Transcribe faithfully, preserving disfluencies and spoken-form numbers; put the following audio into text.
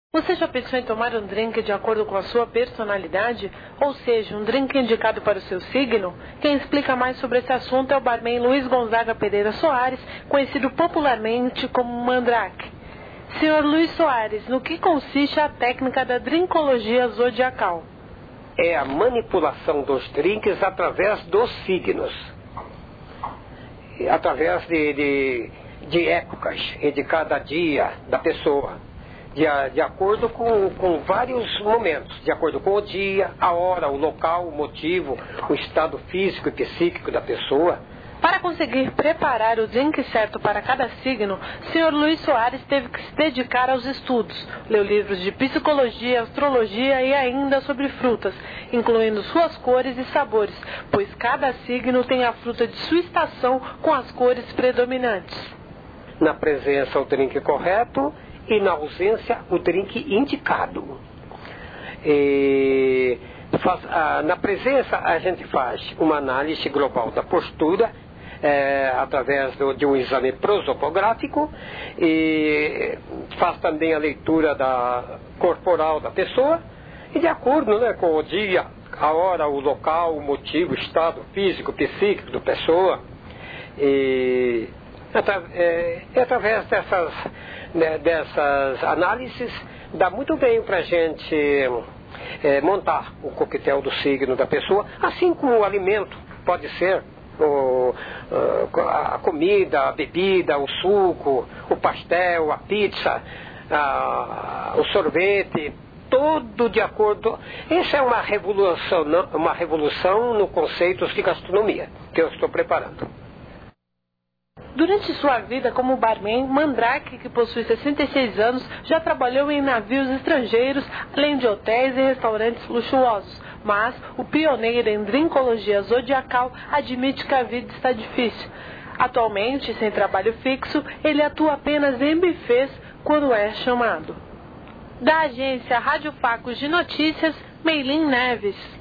Você já pensou em tomar um drink de acordo com a sua personalidade? Ou seja, um drink indicado para o seu signo? Quem explica mais sobre esse assunto é o barman Luiz Gonzaga Pereira Soares, conhecido popularmente como Mandrake. Senhor Luiz Soares, no que consiste a técnica da drinkologia zodiacal? É a manipulação dos drinks através dos signos. Através de, de, de épocas e de cada dia da pessoa. De, de acordo com, com vários momentos, de acordo com o dia, a hora, o local, o motivo, o estado físico e psíquico da pessoa. Para conseguir preparar o drink certo para cada signo, o senhor Luiz Soares teve que se dedicar aos estudos. Leu livros de psicologia, astrologia e ainda sobre frutas, incluindo suas cores e sabores, pois cada signo tem a fruta de sua estação com as cores predominantes. Na presença, o drink correto. E na ausência, o drink indicado. E faz, ah, na presença, a gente faz uma análise global da postura, é, através do, de um exame prosopográfico, e faz também a leitura da corporal da pessoa, e de acordo, né, com o dia, a hora, o local, o motivo, o estado físico, psíquico da pessoa, e é, é através dessas, né, dessas análises, dá muito bem para a gente é, montar o coquetel do signo da pessoa, assim como o alimento, pode ser o, a comida, a bebida, o suco, o pastel, a pizza, a, o sorvete, tudo de acordo. Isso é uma revolução, uma revolução no conceito de gastronomia que eu estou preparando. Durante sua vida como barman, Mandrake, que possui sessenta e seis anos, já trabalhou em navios estrangeiros, além de hotéis e restaurantes luxuosos. Mas o pioneiro em drinkologia zodiacal admite que a vida está difícil. Atualmente, sem trabalho fixo, ele atua apenas em buffets quando é chamado. Da agência Rádio Facos de Notícias, Meilin Neves.